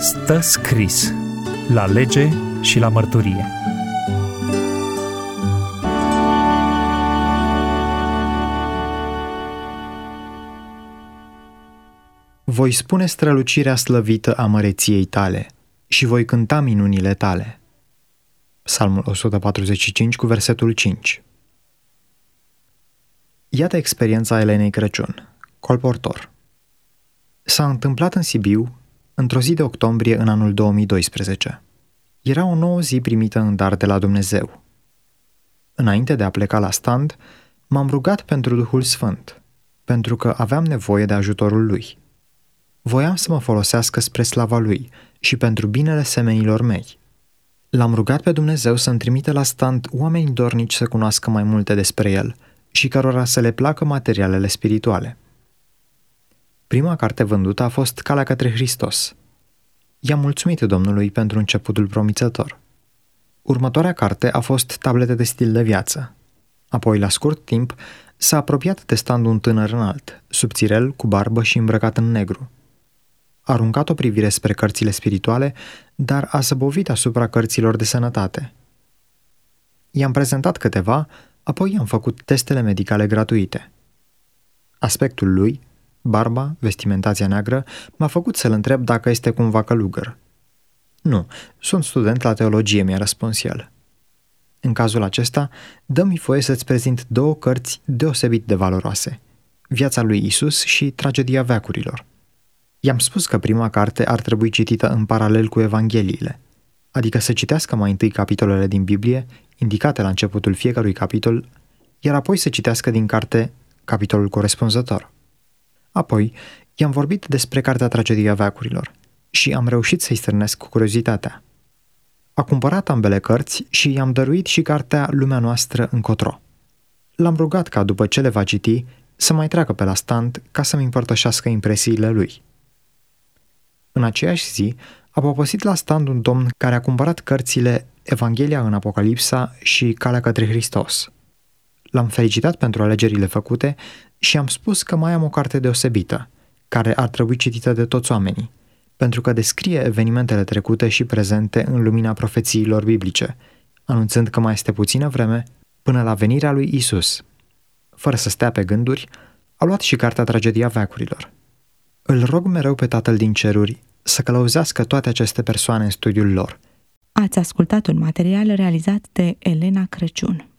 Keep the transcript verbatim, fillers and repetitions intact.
Stă scris la lege și la mărturie. Voi spune strălucirea slăvită a măreției tale și voi cânta minunile tale. Psalmul o sută patruzeci și cinci cu versetul cinci. Iată experiența Elenei Crăciun, colportor. S-a întâmplat în Sibiu, într-o zi de octombrie în anul două mii doisprezece. Era o nouă zi primită în dar de la Dumnezeu. Înainte de a pleca la stand, m-am rugat pentru Duhul Sfânt, pentru că aveam nevoie de ajutorul Lui. Voiam să mă folosească spre slava Lui și pentru binele semenilor mei. L-am rugat pe Dumnezeu să-mi trimite la stand oameni dornici să cunoască mai multe despre El și cărora să le placă materialele spirituale. Prima carte vândută a fost Calea către Hristos. I-am mulțumit Domnului pentru începutul promițător. Următoarea carte a fost Tablete de stil de viață. Apoi, la scurt timp, s-a apropiat de stand un tânăr înalt, subțirel, cu barbă și îmbrăcat în negru. A aruncat o privire spre cărțile spirituale, dar a zăbovit asupra cărților de sănătate. I-am prezentat câteva, apoi i-am făcut testele medicale gratuite. Aspectul lui, barba, vestimentația neagră, m-a făcut să-l întreb dacă este cumva călugăr. Nu, sunt student la teologie, mi-a răspuns el. În cazul acesta, dă-mi voie să-ți prezint două cărți deosebit de valoroase, Viața lui Isus și Tragedia veacurilor. I-am spus că prima carte ar trebui citită în paralel cu Evangheliile, adică să citească mai întâi capitolele din Biblie, indicate la începutul fiecărui capitol, iar apoi să citească din carte capitolul corespunzător. Apoi, i-am vorbit despre cartea Tragedia veacurilor și am reușit să-i stârnesc curiozitatea. A cumpărat ambele cărți și i-am dăruit și cartea Lumea noastră încotro. L-am rugat ca după ce le va citi să mai treacă pe la stand ca să-mi împărtășească impresiile lui. În aceeași zi, a poposit la stand un domn care a cumpărat cărțile Evanghelia în Apocalipsa și Calea către Hristos. L-am felicitat pentru alegerile făcute și am spus că mai am o carte deosebită, care ar trebui citită de toți oamenii, pentru că descrie evenimentele trecute și prezente în lumina profețiilor biblice, anunțând că mai este puțină vreme până la venirea lui Isus. Fără să stea pe gânduri, a luat și cartea Tragedia veacurilor. Îl rog mereu pe Tatăl din ceruri să călăuzească toate aceste persoane în studiul lor. Ați ascultat un material realizat de Elena Crăciun.